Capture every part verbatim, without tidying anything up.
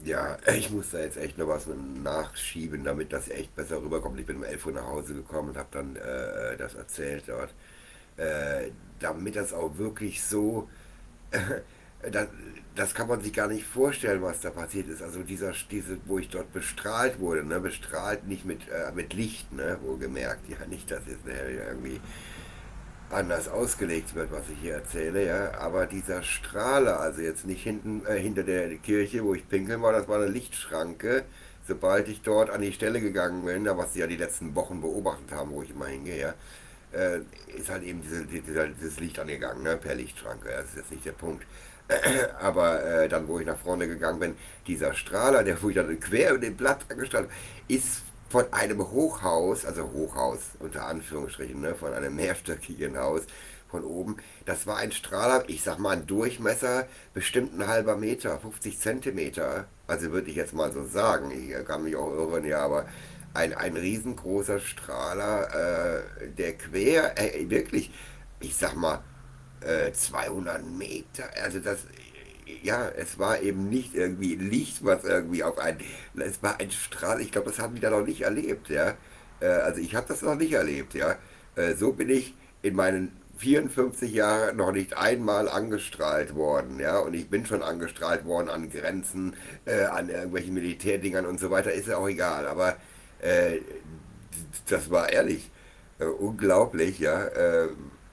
Ja, ich muss da jetzt echt noch was nachschieben, damit das echt besser rüberkommt. Ich bin um elf Uhr nach Hause gekommen und habe dann äh, das erzählt dort. Äh, damit das auch wirklich so, das, das kann man sich gar nicht vorstellen, was da passiert ist. Also dieser, diese, wo ich dort bestrahlt wurde, ne, bestrahlt nicht mit, äh, mit Licht, ne, wohlgemerkt. Ja, nicht, dass jetzt ne, irgendwie anders ausgelegt wird, was ich hier erzähle, ja. Aber dieser Strahler, also jetzt nicht hinten äh, hinter der Kirche, wo ich pinkeln war, das war eine Lichtschranke. Sobald ich dort an die Stelle gegangen bin, da was sie ja die letzten Wochen beobachtet haben, wo ich immer hingehe, ja, äh, ist halt eben diese, diese, dieses Licht angegangen, ne, per Lichtschranke. Das ist jetzt nicht der Punkt. Aber äh, dann, wo ich nach vorne gegangen bin, dieser Strahler, der wo ich dann quer über den Platz angestrahlt, ist von einem Hochhaus, also Hochhaus unter Anführungsstrichen, ne, von einem mehrstöckigen Haus von oben. Das war ein Strahler, ich sag mal ein Durchmesser, bestimmt ein halber Meter, fünfzig Zentimeter. Also würde ich jetzt mal so sagen, ich kann mich auch irren, ja, aber ein, ein riesengroßer Strahler, äh, der quer, äh, wirklich, ich sag mal, äh, zweihundert Meter, also das, ja, es war eben nicht irgendwie Licht, was irgendwie auf ein, es war ein Strahl, ich glaube, das haben die da noch nicht erlebt, ja. Äh, also ich habe das noch nicht erlebt, ja. Äh, so bin ich in meinen vierundfünfzig Jahren noch nicht einmal angestrahlt worden, ja. Und ich bin schon angestrahlt worden an Grenzen, äh, an irgendwelchen Militärdingern und so weiter, ist ja auch egal, aber äh, das war ehrlich, äh, unglaublich, ja. Äh,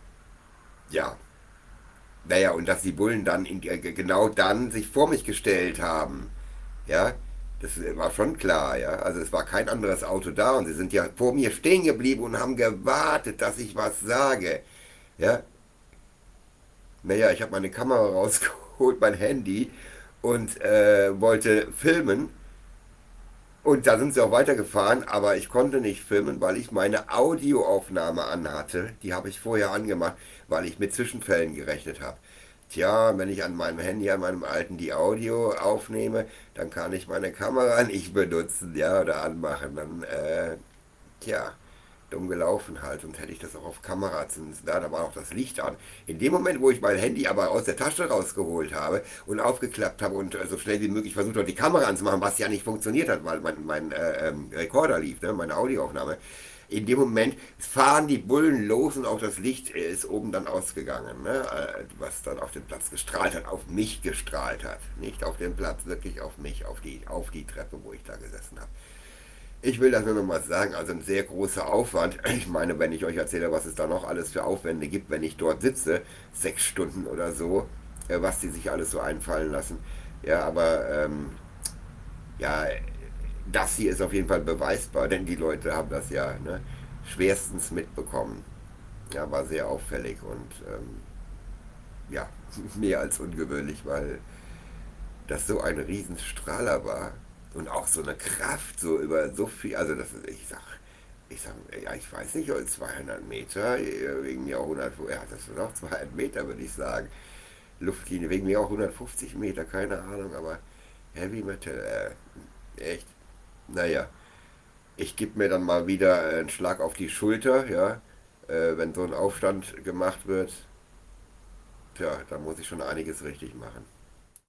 ja, naja, und dass die Bullen dann in, äh, genau dann sich vor mich gestellt haben, ja, das war schon klar, ja. Also es war kein anderes Auto da und sie sind ja vor mir stehen geblieben und haben gewartet, dass ich was sage, ja. Naja, ich habe meine Kamera rausgeholt, mein Handy und äh, wollte filmen und da sind sie auch weitergefahren, aber ich konnte nicht filmen, weil ich meine Audioaufnahme anhatte. Die habe ich vorher angemacht, weil ich mit Zwischenfällen gerechnet habe. Tja, wenn ich an meinem Handy, an meinem alten die Audio aufnehme, dann kann ich meine Kamera nicht benutzen, ja, oder anmachen. Dann, äh, tja, dumm gelaufen halt. Und hätte ich das auch auf Kamera zumindest da, da war auch das Licht an. In dem Moment, wo ich mein Handy aber aus der Tasche rausgeholt habe und aufgeklappt habe und äh, so schnell wie möglich versucht habe, die Kamera anzumachen, was ja nicht funktioniert hat, weil mein, mein äh, ähm, Rekorder lief, ne, meine Audioaufnahme. In dem Moment fahren die Bullen los und auch das Licht ist oben dann ausgegangen, ne? äh, was dann auf den Platz gestrahlt hat, auf mich gestrahlt hat. Nicht auf den Platz, wirklich auf mich, auf die, auf die Treppe, wo ich da gesessen habe. Ich will das nur noch mal sagen, also ein sehr großer Aufwand. Ich meine, wenn ich euch erzähle, was es da noch alles für Aufwände gibt, wenn ich dort sitze, sechs Stunden oder so, äh, was die sich alles so einfallen lassen. Ja, aber ähm, ja, das hier ist auf jeden Fall beweisbar, denn die Leute haben das ja, ne, schwerstens mitbekommen. Ja, war sehr auffällig und ähm, ja, mehr als ungewöhnlich, weil das so ein Riesenstrahler war und auch so eine Kraft, so über so viel, also das ist, ich sag, ich sag, ja, ich weiß nicht, zweihundert Meter, wegen mir auch hundert, ja, das sind auch zweihundert Meter, würde ich sagen. Luftlinie, wegen mir auch hundertfünfzig Meter, keine Ahnung, aber Heavy Metal, äh, echt, naja, ich gebe mir dann mal wieder einen Schlag auf die Schulter, ja, äh, wenn so ein Aufstand gemacht wird, tja, da muss ich schon einiges richtig machen.